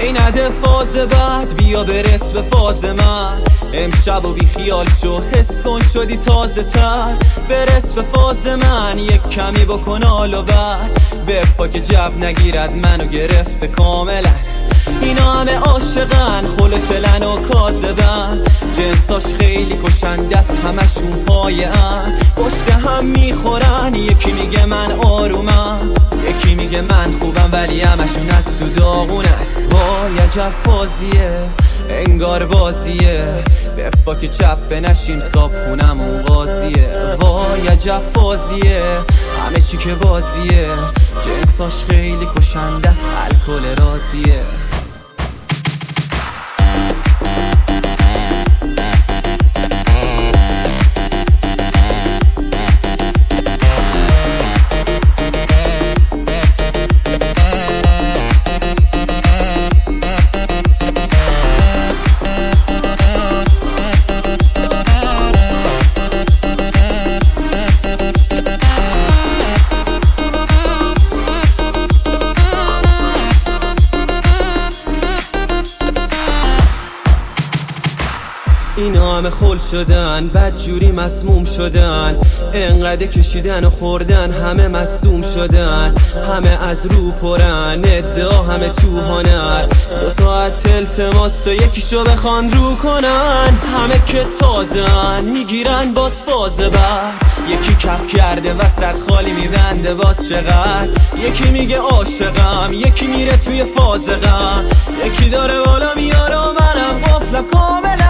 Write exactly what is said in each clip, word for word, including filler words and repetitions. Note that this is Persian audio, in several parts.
ای نده فاز بعد بیا برس به فاز من. امشب و بی خیال شو حس کن شدی تازه تر. برس به فاز من یک کمی بکن حال و بعد بپا که جو نگیرد منو گرفته کاملا. اینا همه عاشقن خلو چلن و کاذبن، جنساش خیلی کشنده است همشون پایه ان. پشت هم میخورن یکی میگه من آرومم، یکی میگه من خوبم ولی همشون از تو داغونن. وای عجب فازیه انگار بازیه، بپا که چپ نشیم صاحب خونمون قاضیه. وای عجب فازیه همه چی که بازیه، جنساش خیلی کشنده است الکل رازیه. اینا همه خل شدن بدجوری مسموم شدن، انقدر کشیدن و خوردن همه مصدوم شدن. همه از رو پرن ادعا همه تو هنر، دو ساعت التماس تو یکیشو بخوان رو کنن. همه که تازن میگیرن باز فاز بعد، یکی کف کرده وسط خالی میبنده باز چقدر. یکی میگه عاشقم یکی میره توی فاز غم، یکی داره بالا میاره و منم قفلم کاملا.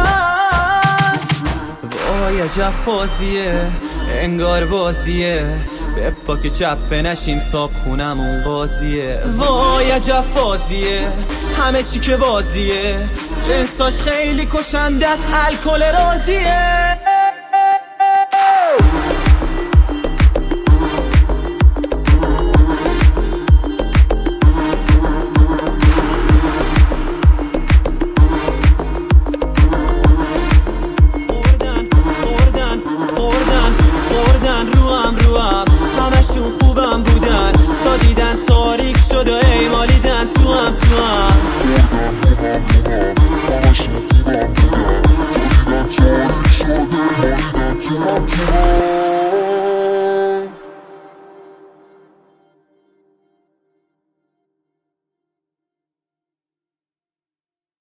وای عجب فازیه انگار بازیه، بپا که چپ نشیم صاحب خونمون قاضیه. وای عجب فازیه همه چی که بازیه، جنساش خیلی کشنده است الکل رازیه.